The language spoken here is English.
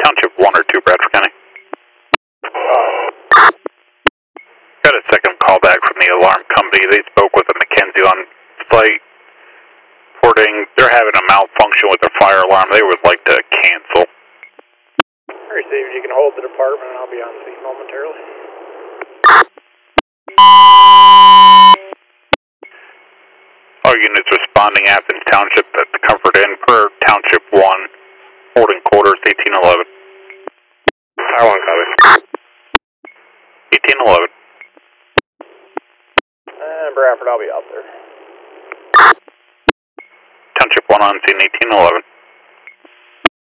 Township 1 or 2, Bradford County. Got a second call back from the alarm company. They spoke with a McKenzie on site, reporting they're having a malfunction with their fire alarm. They would like to cancel. Received. You can hold the department and I'll be on scene momentarily. All units responding Athens Township at the Comfort Inn per Township 1, holding quarters 1811. I want copy. 1811. Bradford, I'll be out there. Township 1 on scene 1811.